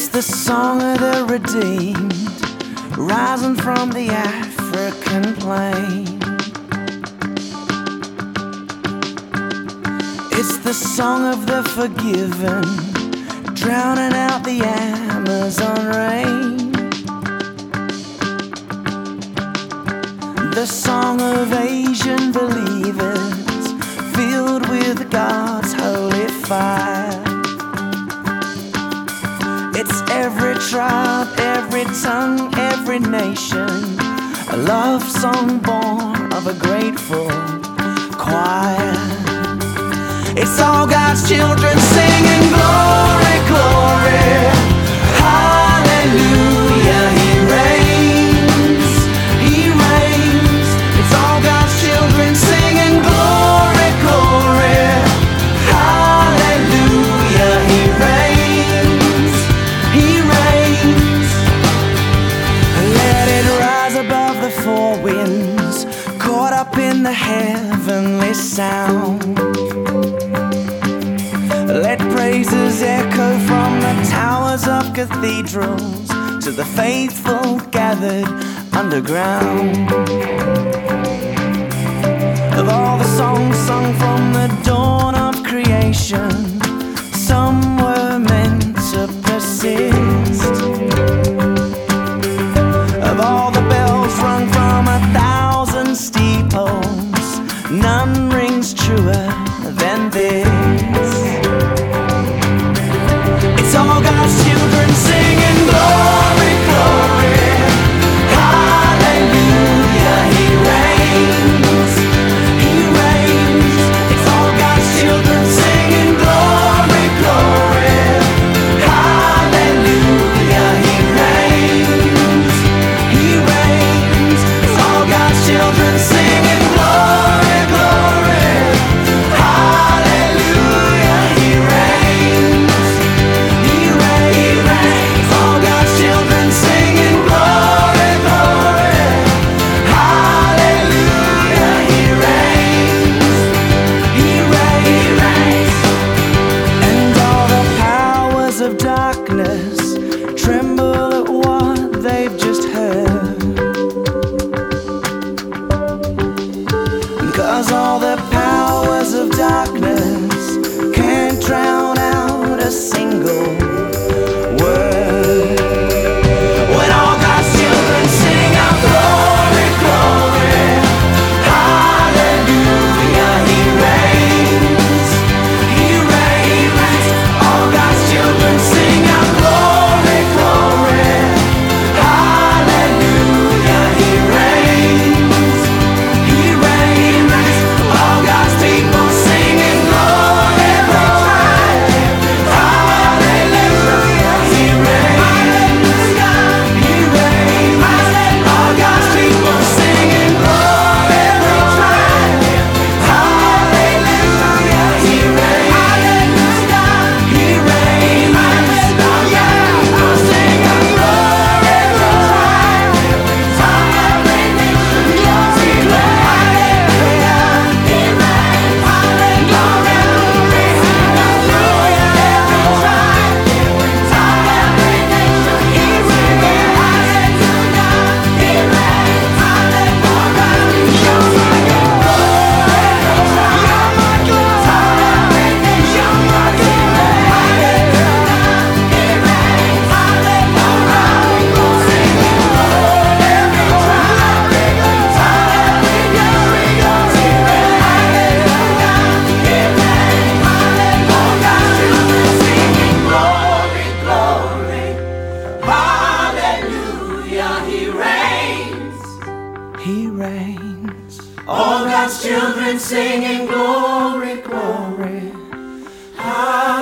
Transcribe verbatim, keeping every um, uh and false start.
It's the song of the redeemed, rising from the African plain. It's the song of the forgiven, drowning out the Amazon rain. The song of Asian believers, filled with God's holy fire. It's every tribe, every tongue, every nation, a love song born of a grateful choir. It's all God's children singing glory, glory, hallelujah, He reigns, He reigns. It's all God's children singing glory, glory, hallelujah, He reigns, He reigns. Let it rise above the four winds, caught up in the heavenly sound. Let praises echo from the towers of cathedrals to the faithful gathered underground. Of all the songs sung from the dawn of creation, some were meant to persist. Of all the bells rung from a thousand steeples, none rings truer than this. It's all God's children singing glory, glory, hallelujah, He reigns, He reigns. It's all God's children singing glory, glory, hallelujah, He reigns, He reigns. It's all God's children singing glory, glory, hallelujah, He reigns. Tremble at what they've just heard, 'cause all the powers of darkness can't drown out a single word. When all God's children sing out glory, glory, hallelujah, He reigns, He reigns. All God's children sing out glory, glory, hallelujah, He reigns, He reigns. All God's people singing glory, glory, hallelujah, He reigns, He reigns. All God's people singing glory, glory, hallelujah, He reigns, He reigns. All God's people singing glory, glory, He reigns. All God's children singing glory, glory, hallelujah.